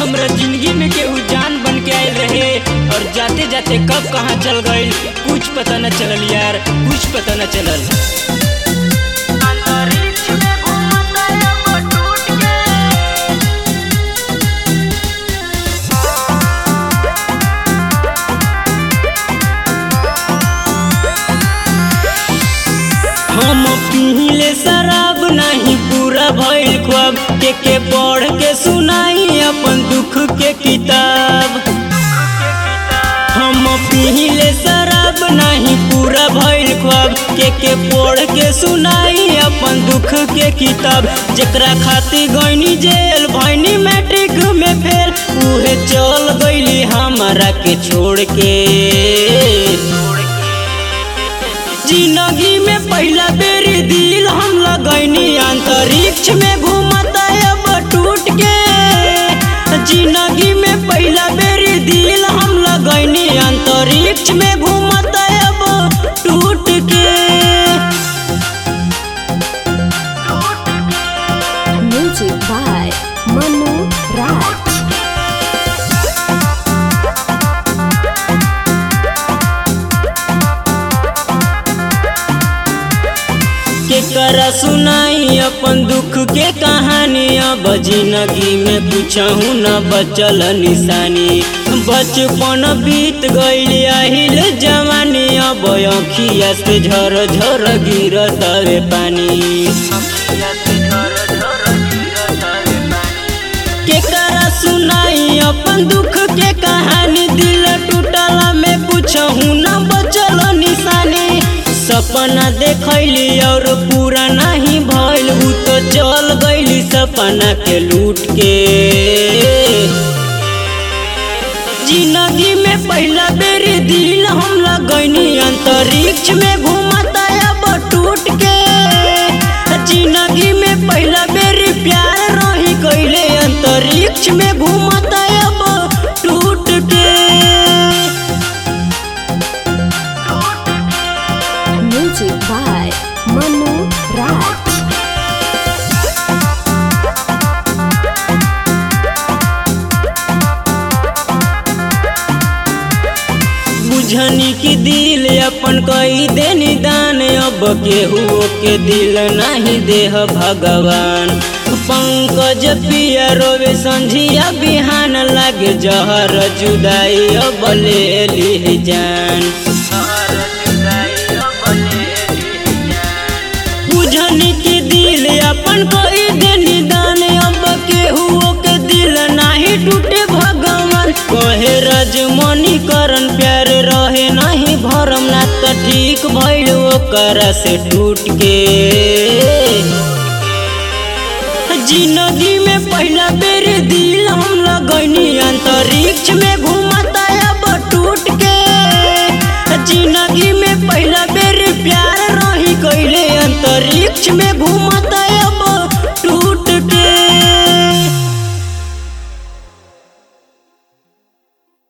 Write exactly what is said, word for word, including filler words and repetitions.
हमरा जिंदगी में केहू जान बन के आयल रहे और जाते जाते कब कहाँ चल गइल कुछ पता न चलल यार, कुछ पता न चलल। हम पीले शराब नहीं पूरा भइल ख्वाब, के के पढ़ के सुनाई अपन दुख के किताब। हम पीले शराब नहीं पूरा भइल ख्वाब, के के पढ़ के सुनाई अपन दुख के किताब। जेकरा खातिर गइनी जेल भइनी मैट्रिक में फेल, उहे चल गइली हमरा के छोड़ के। जिंदगी में पहला बेरी दिल हम लगैनी अंतरिक्ष में घूमता अब टूट के। जिंदगी में पहला बेरी दिल हम लगैनी अंतरिक्ष में घूमता अब टूट के। Music by Manu Raj. केकरा सुनाई अपन दुख के कहानी, अब जिंदगी में पूछहु न बचल निशानी। बचपन बीत गइल आहिल जवानी, अब अखिया से झर झर गिरत रे पानी। केकरा सुनाई अपन दुख के कहानी, दिल टूटला में पूछहु न बचल निशानी। सपना देखैली और पूरा नहीं भइल, उ तो चल गइली सपना के लूट के। जिंदगी में पहला बेरी दिल हम लगैनी अंतरिक्ष में घूमता अब टूट के। जिंदगी में पहला बेरी प्यार रही कइले अंतरिक्ष में घूमता अब टूट के। Music by Manu Raj. बुझनी की दिल अपन कई देनी दान, अब केहू के दिल नहीं देह भगवान। पंकज पिया रोवे संझिया बिहान, लागे जहर जुदाई अब ले ली जान। बुझनी की दिल अपन कई देनी दान, अब केहू के दिल नहीं टूटे भगवान। कहे रजमनी करन प्यार रहे नहीं भरम, ना त ठीक भइल ओकरा से टूट के। जिंदगी में पहला बेर दिल हम